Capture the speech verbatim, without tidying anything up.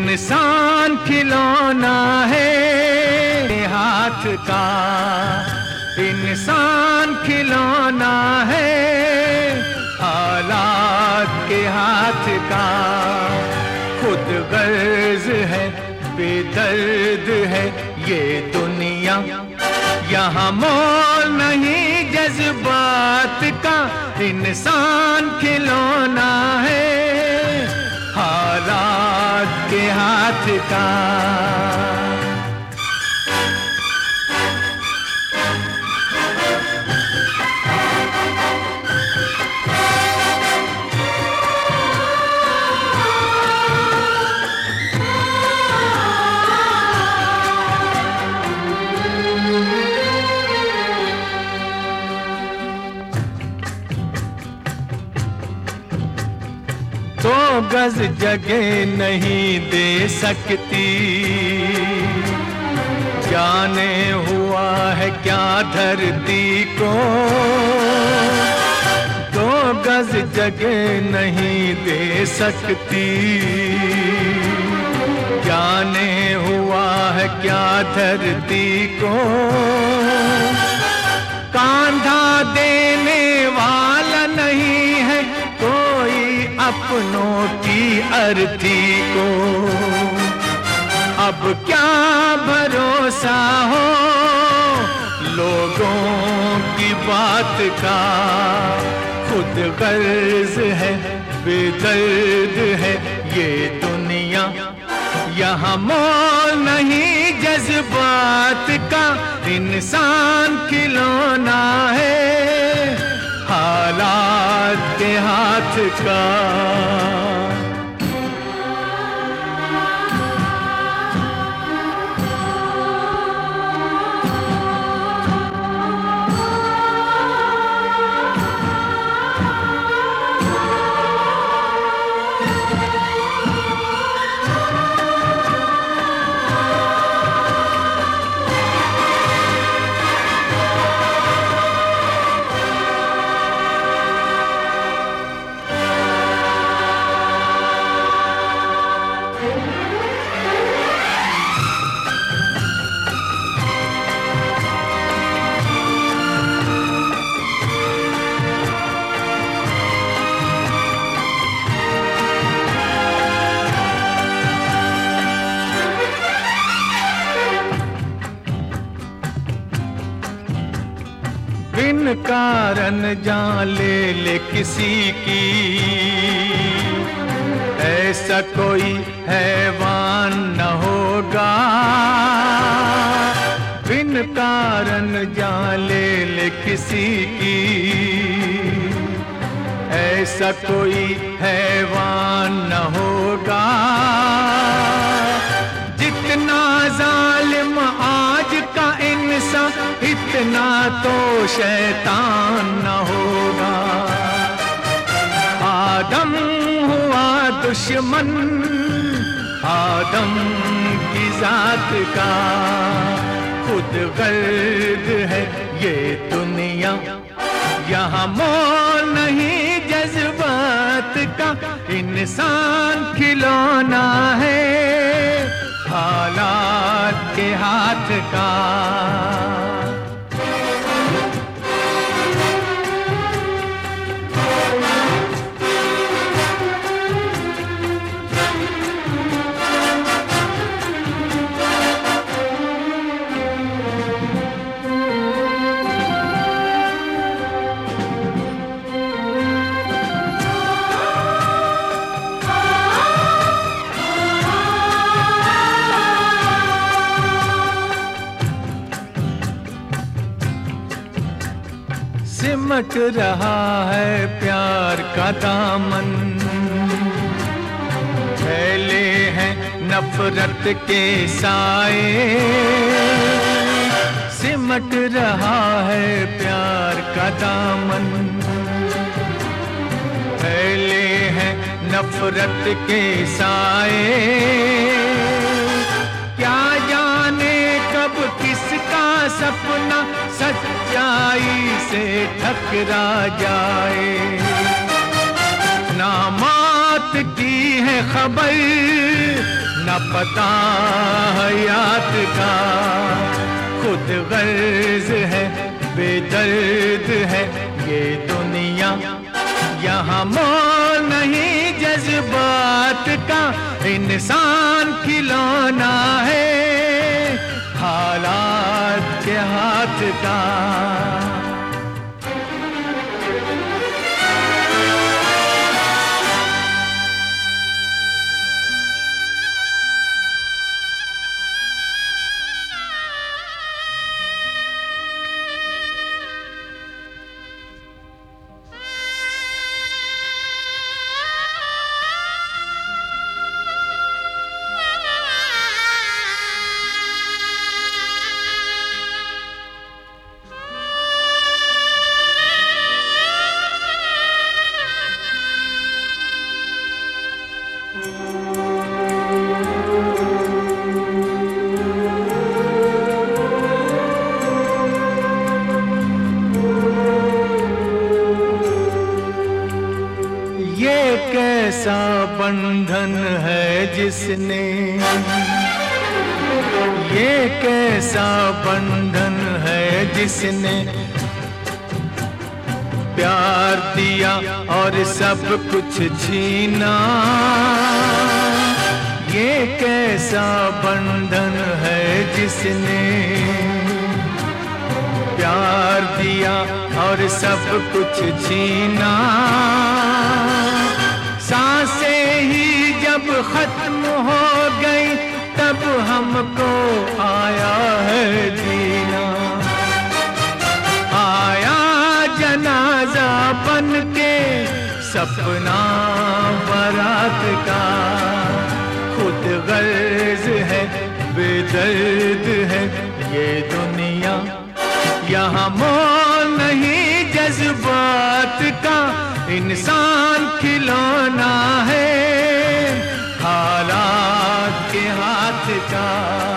इंसान खिलौना है हाथ का, इंसान खिलौना है हालात के हाथ का। खुद गर्ज है बेदर्द है ये दुनिया, यहाँ मोल नहीं जज्बात का। इंसान खिलौना है हालात के हाथ का। तो गज जगह नहीं दे सकती, जाने हुआ है क्या धरती को। तो गज जगह नहीं दे सकती, जाने हुआ है क्या धरती को। कांधा देने वाला नहीं है कोई अपनों की अर्थी को। अब क्या भरोसा हो लोगों की बात का। खुद गर्ज है बेदर्द है ये दुनिया, यहाँ मोल नहीं जज्बात का। इंसान खिलौना है हालात के हाथ का। बिन कारण जान ले ले किसी की, ऐसा कोई हैवान न होगा। बिन कारण जान ले ले किसी की, ऐसा कोई हैवान न होगा। जितना जालिम आज का इंसान, इतना तो शैतान न होगा। आदम हुआ दुश्मन आदम की जात का। खुद गर्द है ये दुनिया, यहाँ मोल नहीं जज्बात का। इंसान खिलौना है हालात के हाथ का। सिमट रहा है प्यार का दामन, फैले हैं नफरत के साए। सिमट रहा है प्यार का दामन, फैले हैं नफरत के साए। क्या जाने कब किसका सपना सच्चाई से टकरा जाए। ना मौत की है खबर न पता हयात का, खुद गर्ज है बेदर्द है ये दुनिया, यहाँ मोल नहीं जज्बात का, इंसान खिलौना है हालात के हाथ का। ये कैसा बंधन है जिसने, ये कैसा बंधन है जिसने प्यार दिया और सब कुछ छीना। ये कैसा बंधन है जिसने प्यार दिया और सब कुछ छीना। सांसें ही जब खत्म हो गई तब हमको आया है जीना। आया जनाजा बन के सपना बारात का, खुद गर्ज है बेदर्द है ये दुनिया, यहाँ मोल नहीं जज्बात का, इंसान खिलौना है हालात के हाथ का।